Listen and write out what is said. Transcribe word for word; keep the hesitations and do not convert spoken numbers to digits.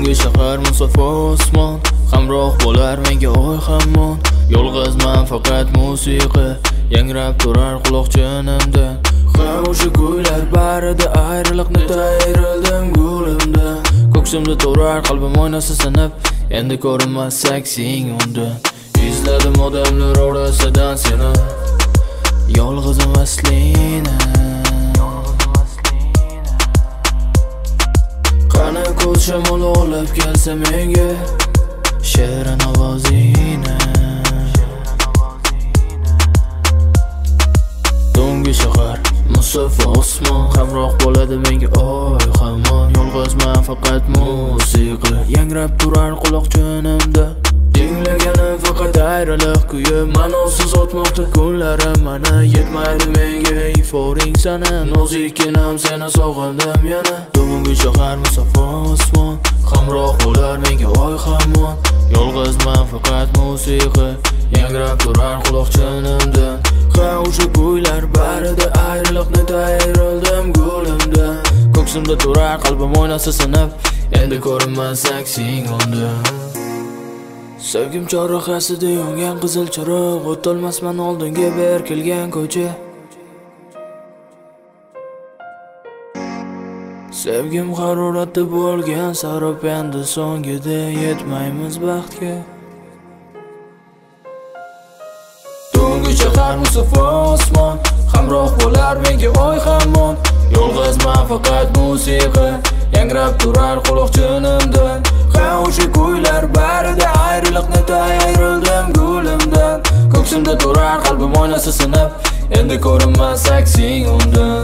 Tungi shahar musafo osmon, hamroh bo'lar menga oy hamon. Yolg'izman faqat musiqa, yangrab turar quloqchinimda. Ha o'sha kuylar barida ayriliqni tayrildim gulimda. Ko'ksimda turar qalbim oynasi sinib, endi ko'rinmasak sen unda. Izladim odamlar orasidan seni, yolg'izim aslina. Qani ko'z shamol olib kelsa menga shirin ovozingni. Tungi shahar musafo osmon, hamroh bo'ladi menga oy hamon. Yolg'izman faqat musiqa, yangrab turar quloqchinimda. Dinglaganim faqat ayriliq kuyi, ma'nosiz o'tmoqda kunlarim mana. Yetmaydi menga iforing sana, nozikinam seni sog'indim yana. Tungi shahar musafo osmon, hamroh bo'lar menga oy hamon. Yolg'izman faqat musiqa, yangrab turar quloqchinimda. Ha o'sha kuylar barida ayriliqni tayrildim gulimda. Ko'ksimda turar qalbim oynasi sinib, endi ko'rinmasak sen unda. Sevgim chorrahasida yongan qizil chiroq, o'tolmasman oldinga berkilgan ko'cha. Sevgim haroratda bo'lgan sarop, endi so'ngida yetmaymiz baxtga. Tungi shahar musafo osmon, hamroh bo'lar menga oy hamon. Yolg'izman faqat musiqa, yangrab turar quloqchinimda. Ha o'sha kuylar barida ayriliqni tayrildim gulimdan. Ko'ksimda turar qalbim oynasi sinib, endi ko'rinmasak sen undan.